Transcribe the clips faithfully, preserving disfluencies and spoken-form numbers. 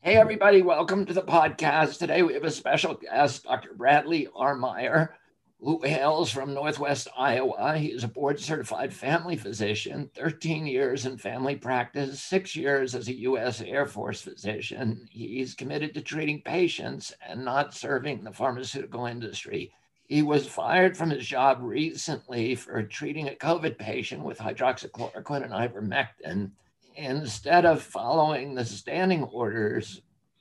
Hey, everybody, welcome to the podcast. Today we have a special guest, Doctor Bradley R. Meyer, who hails from Northwest Iowa. He is a board certified family physician, thirteen years in family practice, six years as a U S Air Force physician. He's committed to treating patients and not serving the pharmaceutical industry. He was fired from his job recently for treating a COVID patient with hydroxychloroquine and ivermectin, instead of following the standing orders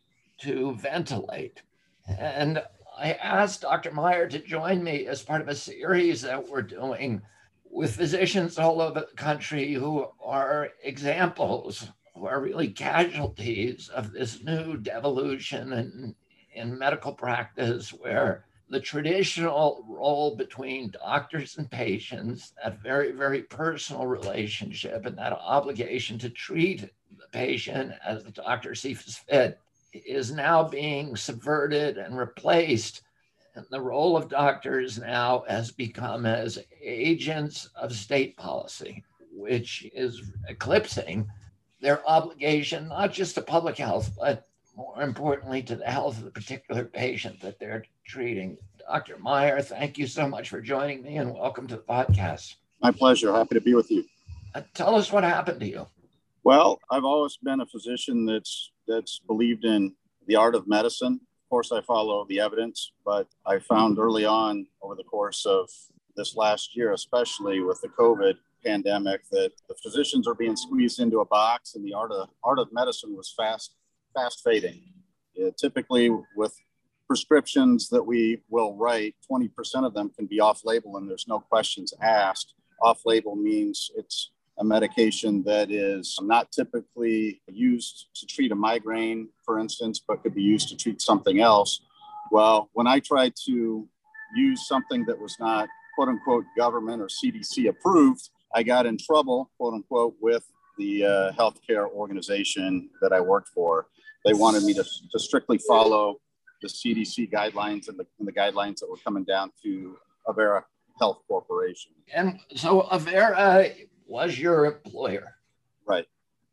to ventilate. And I asked Doctor Meyer to join me as part of a series that we're doing with physicians all over the country who are examples, who are really casualties of this new devolution in, in medical practice, where the traditional role between doctors and patients, that very, very personal relationship and that obligation to treat the patient as the doctor sees fit, is now being subverted and replaced. And the role of doctors now has become as agents of state policy, which is eclipsing their obligation, not just to public health, but more importantly, to the health of the particular patient that they're treating. Doctor Meyer, thank you so much for joining me and welcome to the podcast. My pleasure. Happy to be with you. Uh, tell us what happened to you. Well, I've always been a physician that's that's believed in the art of medicine. Of course, I follow the evidence, but I found early on over the course of this last year, especially with the COVID pandemic, that the physicians are being squeezed into a box and the art of art of medicine was fast fast fading. Yeah, typically with prescriptions that we will write, twenty percent of them can be off-label and there's no questions asked. Off-label means it's a medication that is not typically used to treat a migraine, for instance, but could be used to treat something else. Well, when I tried to use something that was not, quote unquote, government or C D C approved, I got in trouble, quote unquote, with the uh, healthcare organization that I worked for. They wanted me to, to strictly follow the C D C guidelines and the, and the guidelines that were coming down to Avera Health Corporation. And so Avera was your employer. Right.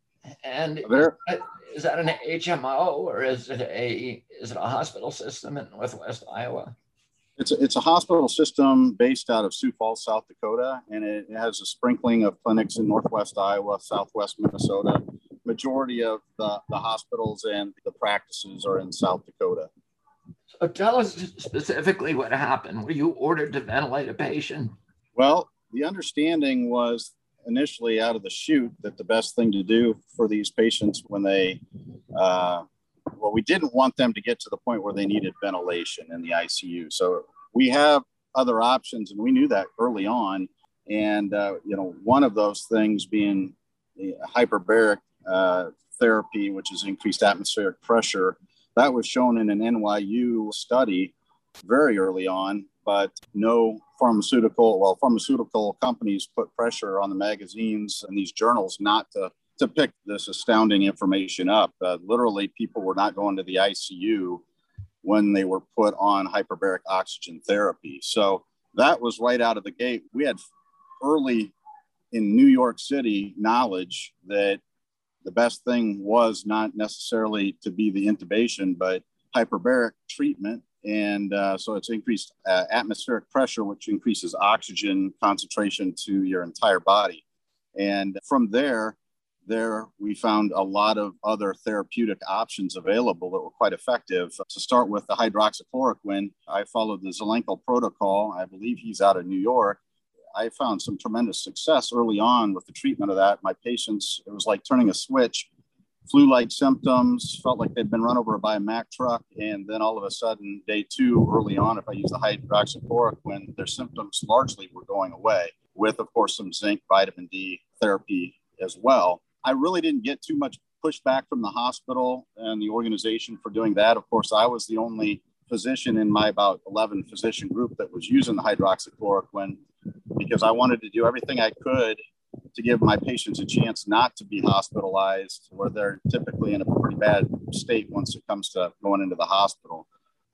And Avera, is, that, is that an H M O or is it a is it a hospital system in Northwest Iowa? It's a, it's a hospital system based out of Sioux Falls, South Dakota, and it, it has a sprinkling of clinics in Northwest Iowa, Southwest Minnesota. Majority of the, the hospitals and the practices are in South Dakota. So tell us specifically what happened. Were you ordered to ventilate a patient? Well, the understanding was initially out of the chute that the best thing to do for these patients when they, uh, well, we didn't want them to get to the point where they needed ventilation in the I C U. So we have other options, and we knew that early on. And, uh, you know, one of those things being the hyperbaric uh, therapy, which is increased atmospheric pressure. That was shown in an N Y U study very early on, but no pharmaceutical, well, pharmaceutical companies put pressure on the magazines and these journals not to, to pick this astounding information up. Uh, literally, people were not going to the I C U when they were put on hyperbaric oxygen therapy. So that was right out of the gate. We had early in New York City knowledge that the best thing was not necessarily to be the intubation, but hyperbaric treatment. And uh, so it's increased uh, atmospheric pressure, which increases oxygen concentration to your entire body. And from there, there we found a lot of other therapeutic options available that were quite effective. To start with the hydroxychloroquine, I followed the Zelenko protocol. I believe he's out of New York. I found some tremendous success early on with the treatment of that. My patients, it was like turning a switch. Flu-like symptoms, felt like they'd been run over by a Mack truck. And then all of a sudden, day two, early on, if I use the hydroxychloroquine, their symptoms largely were going away with, of course, some zinc, vitamin D therapy as well. I really didn't get too much pushback from the hospital and the organization for doing that. Of course, I was the only physician in my about eleven physician group that was using the hydroxychloroquine because I wanted to do everything I could to give my patients a chance not to be hospitalized, where they're typically in a pretty bad state once it comes to going into the hospital.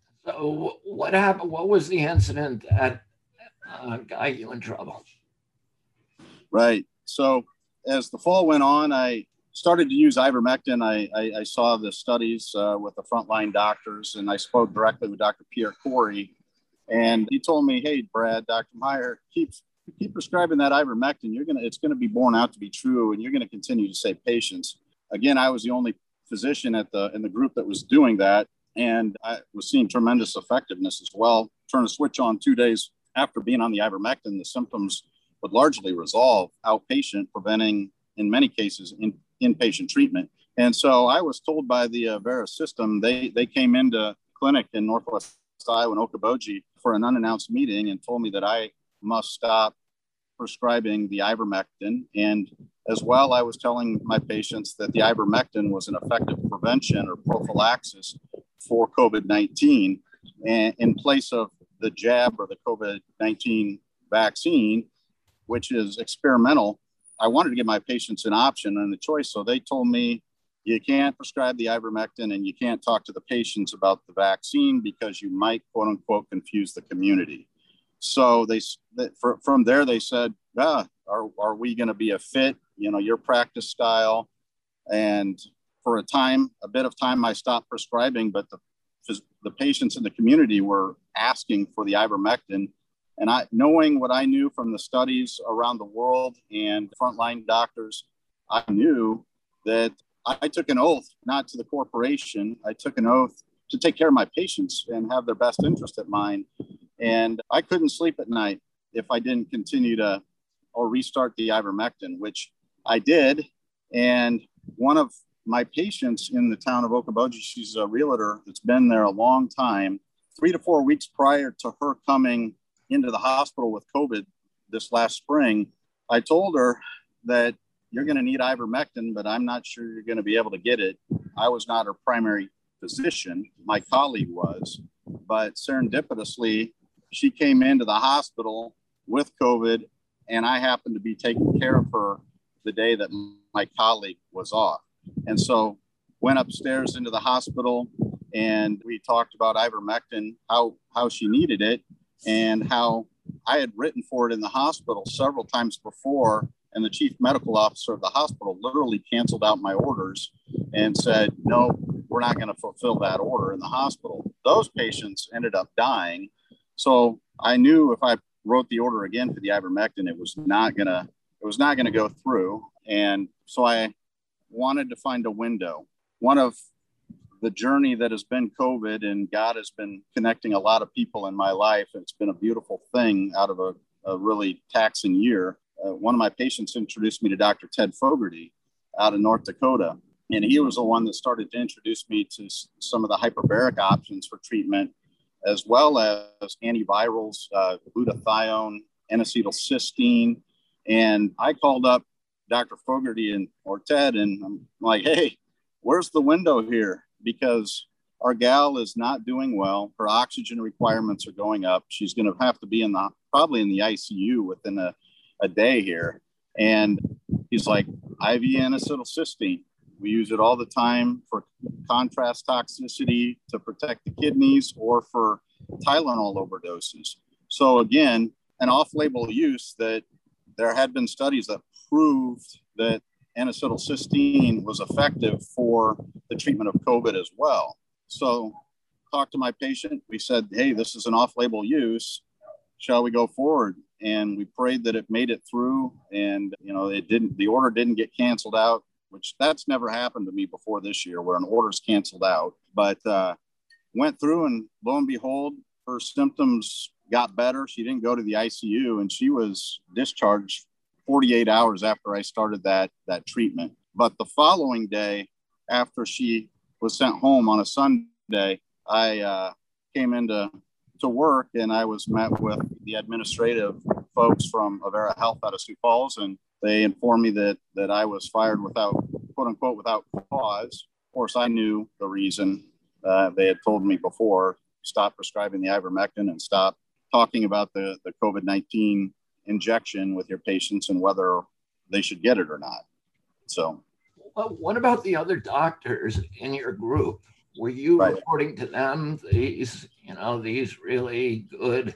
So what happened? What was the incident that uh, got you in trouble? Right. So as the fall went on, I started to use ivermectin, I, I, I saw the studies uh, with the frontline doctors, and I spoke directly with Doctor Pierre Corey. And he told me, hey, Brad, Doctor Meyer, keep, keep prescribing that ivermectin. You're gonna, it's going to be borne out to be true, and you're going to continue to save patients. Again, I was the only physician at the in the group that was doing that, and I was seeing tremendous effectiveness as well. Turn a switch on two days after being on the ivermectin, the symptoms would largely resolve outpatient, preventing, in many cases, in, inpatient treatment. And so I was told by the uh, Vera system, they they came into clinic in Northwest Iowa in Okoboji for an unannounced meeting and told me that I must stop prescribing the ivermectin. And as well, I was telling my patients that the ivermectin was an effective prevention or prophylaxis for COVID nineteen, and in place of the jab or the COVID nineteen vaccine, which is experimental. I wanted to give my patients an option and a choice. So they told me, you can't prescribe the ivermectin and you can't talk to the patients about the vaccine because you might, quote unquote, confuse the community. So they, for, from there, they said, ah, are, are we going to be a fit, you know, your practice style? And for a time, a bit of time, I stopped prescribing, but the, the patients in the community were asking for the ivermectin. And I, knowing what I knew from the studies around the world and frontline doctors, I knew that I took an oath, not to the corporation. I took an oath to take care of my patients and have their best interest at mind. And I couldn't sleep at night if I didn't continue to or restart the ivermectin, which I did. And one of my patients in the town of Okoboji, she's a realtor that's been there a long time, three to four weeks prior to her coming into the hospital with COVID this last spring, I told her that you're going to need ivermectin, but I'm not sure you're going to be able to get it. I was not her primary physician. My colleague was, but serendipitously, she came into the hospital with COVID, and I happened to be taking care of her the day that my colleague was off. And so went upstairs into the hospital, and we talked about ivermectin, how, how she needed it, and how I had written for it in the hospital several times before. And the chief medical officer of the hospital literally canceled out my orders and said, no, we're not going to fulfill that order in the hospital. Those patients ended up dying. So I knew if I wrote the order again for the ivermectin, it was not going to, it was not going to go through. And so I wanted to find a window. One of the journey that has been COVID, and God has been connecting a lot of people in my life. It's been a beautiful thing out of a, a really taxing year. Uh, one of my patients introduced me to Doctor Ted Fogarty out of North Dakota. And he was the one that started to introduce me to s- some of the hyperbaric options for treatment, as well as antivirals, uh, glutathione, N-acetylcysteine. And I called up Doctor Fogarty and or Ted, and I'm like, hey, where's the window here? Because our gal is not doing well. Her oxygen requirements are going up. She's going to have to be in the, probably in the I C U within a, a day here. And he's like, I V N-acetylcysteine. We use it all the time for contrast toxicity to protect the kidneys or for Tylenol overdoses. So again, an off-label use that there had been studies that proved that N-acetylcysteine was effective for the treatment of COVID as well. So talked to my patient. We said, hey, this is an off-label use. Shall we go forward? And we prayed that it made it through, and you know, it didn't, the order didn't get canceled out, which that's never happened to me before this year where an order's canceled out, but uh, went through, and lo and behold, her symptoms got better. She didn't go to the I C U, and she was discharged forty-eight hours after I started that, that treatment. But the following day, after she was sent home on a Sunday, I uh, came into to work, and I was met with the administrative folks from Avera Health out of Sioux Falls, and they informed me that that I was fired without, quote unquote, without cause. Of course, I knew the reason. Uh, they had told me before, stop prescribing the ivermectin and stop talking about the, the COVID nineteen injection with your patients and whether they should get it or not. So, well, what about the other doctors in your group? Were you right. reporting to them these, you know, these really good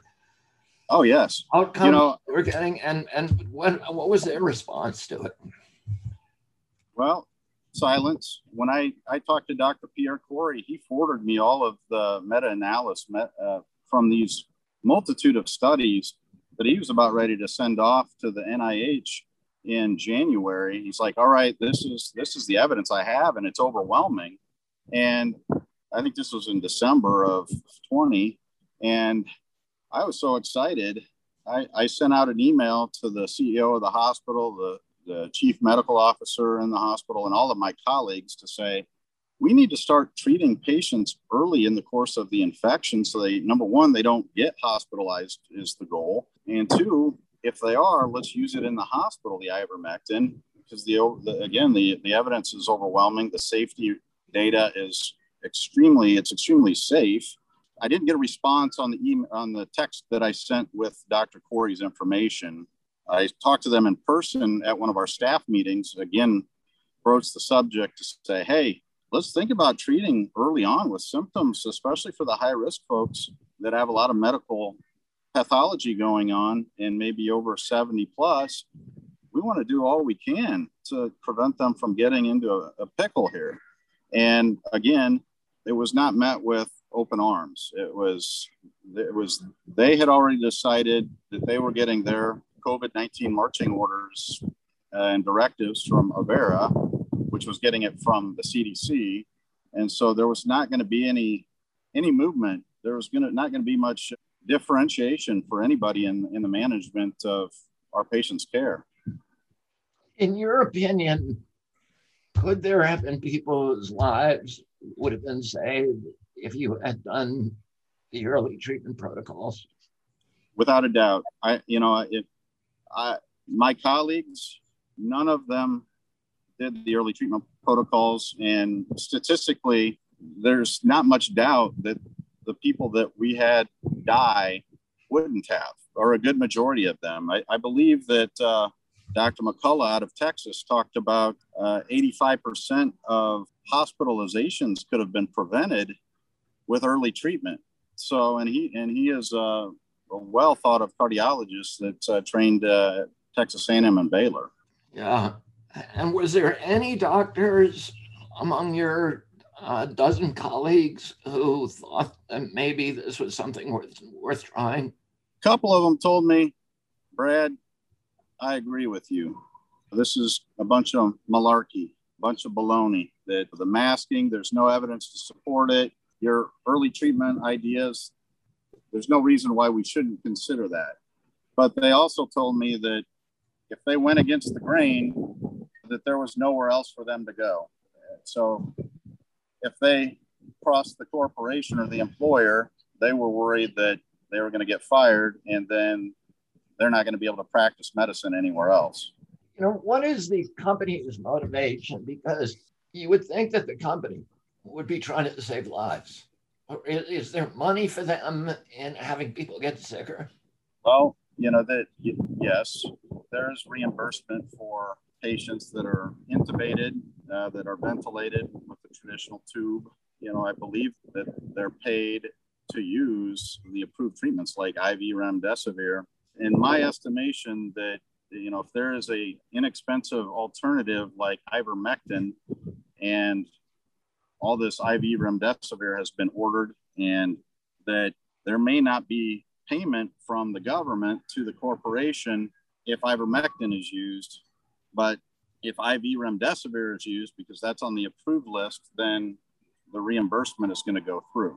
oh yes outcomes you know we're getting, and and what what was their response to it? Well, silence. When I, I talked to Doctor Pierre Corey, he forwarded me all of the meta-analysis uh, from these multitude of studies that he was about ready to send off to the N I H in January. He's like, all right, this is this is the evidence I have, and it's overwhelming. And I think this was in December of twenty. And I was so excited. I, I sent out an email to the C E O of the hospital, the, the chief medical officer in the hospital, and all of my colleagues to say, we need to start treating patients early in the course of the infection. So they, number one, they don't get hospitalized is the goal. And two, if they are, let's use it in the hospital, the ivermectin, because the, the again, the, the evidence is overwhelming. The safety data is extremely, it's extremely safe. I didn't get a response on the email, on the text that I sent with Doctor Corey's information. I talked to them in person at one of our staff meetings, again, broached the subject to say, hey, let's think about treating early on with symptoms, especially for the high risk folks that have a lot of medical pathology going on and maybe over seventy plus. We want to do all we can to prevent them from getting into a, a pickle here. And again, it was not met with open arms. It was, it was, they had already decided that they were getting their COVID nineteen marching orders uh, and directives from Avera, which was getting it from the C D C. And so there was not going to be any, any movement. There was going to not going to be much differentiation for anybody in, in the management of our patients' care. In your opinion, could there have been people whose lives would have been saved if you had done the early treatment protocols? Without a doubt. I, you know, if I, my colleagues, none of them did the early treatment protocols, and statistically, there's not much doubt that the people that we had die wouldn't have, or a good majority of them. I, I believe that uh, Doctor McCullough out of Texas talked about uh, eighty-five percent of hospitalizations could have been prevented with early treatment. So, and he and he is uh, a well thought of cardiologist that's uh, trained uh, at Texas A and M and Baylor. Yeah. And was there any doctors among your uh, dozen colleagues who thought that maybe this was something worth, worth trying? A couple of them told me, Brad, I agree with you. This is a bunch of malarkey, a bunch of baloney, that the masking, there's no evidence to support it. Your early treatment ideas, there's no reason why we shouldn't consider that. But they also told me that if they went against the grain, that there was nowhere else for them to go. So if they crossed the corporation or the employer, they were worried that they were going to get fired, and then they're not going to be able to practice medicine anywhere else. You know, what is the company's motivation? Because you would think that the company would be trying to save lives. Or is, is there money for them in having people get sicker? Well, you know, that yes, there is reimbursement for patients that are intubated, uh, that are ventilated with the traditional tube. You know, I believe that they're paid to use the approved treatments like I V remdesivir. In my estimation, that, you know, if there is a inexpensive alternative like ivermectin, and all this I V remdesivir has been ordered, and that there may not be payment from the government to the corporation if ivermectin is used, but if I V remdesivir is used, because that's on the approved list, then the reimbursement is going to go through.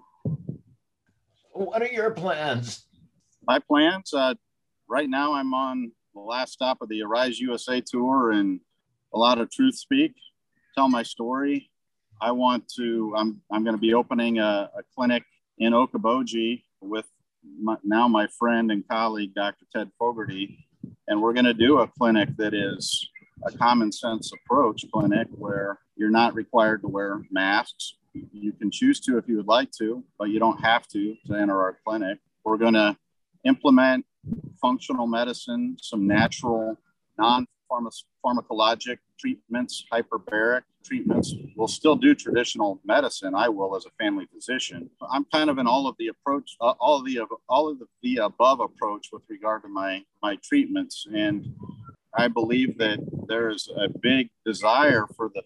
What are your plans? My plans, uh, right now I'm on the last stop of the Arise U S A tour, and a lot of truth speak, tell my story. I want to, I'm, I'm going to be opening a, a clinic in Okoboji with my, now my friend and colleague, Doctor Ted Fogarty. And we're going to do a clinic that is a common sense approach clinic where you're not required to wear masks. You can choose to if you would like to, but you don't have to to enter our clinic. We're going to implement functional medicine, some natural, non-pharmacologic treatments, hyperbaric treatments. We'll still do traditional medicine. I will as a family physician. I'm kind of in all of the approach, uh, all of the all of the, the above approach with regard to my my treatments, and I believe that there is a big desire for the, the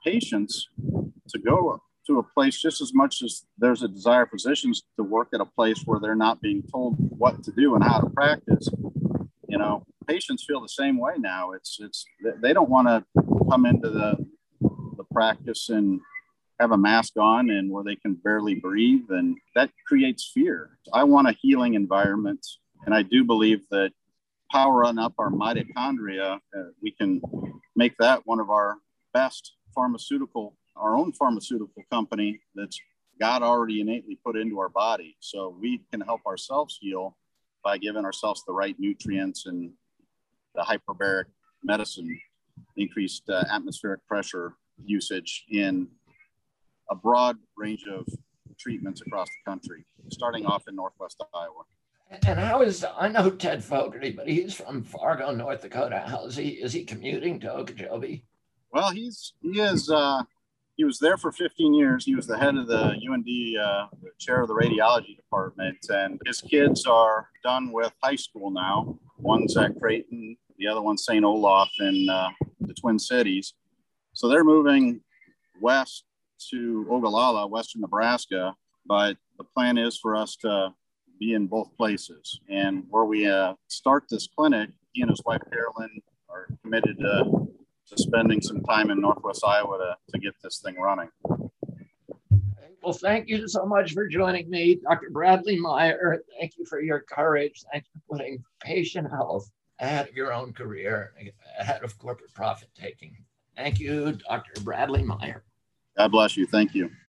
patients to go to a place just as much as there's a desire for physicians to work at a place where they're not being told what to do and how to practice. You know, patients feel the same way now. It's it's they don't want to come into the the practice and have a mask on and where they can barely breathe, and that creates fear. I want a healing environment, and I do believe that powering up our mitochondria, uh, we can make that one of our best pharmaceutical, our own pharmaceutical company that's God already innately put into our body. So we can help ourselves heal by giving ourselves the right nutrients and the hyperbaric medicine, increased uh, atmospheric pressure usage in a broad range of treatments across the country, starting off in Northwest Iowa. And how is, I know Ted Fogarty, but he's from Fargo, North Dakota. How is he, is he commuting to Okeechobee? Well, he's, he is, uh, he was there for fifteen years. He was the head of the U N D, uh, the chair of the radiology department, and his kids are done with high school now. One's at Creighton, the other one's Saint Olaf in uh, the Twin Cities. So they're moving west to Ogallala, western Nebraska, but the plan is for us to be in both places. And where we uh, start this clinic, he and his wife Carolyn are committed to, to spending some time in Northwest Iowa to, to get this thing running. Well, thank you so much for joining me, Doctor Bradley Meyer. Thank you for your courage. Thank you for putting patient health ahead of your own career, ahead of corporate profit taking. Thank you, Doctor Bradley Meyer. God bless you. Thank you.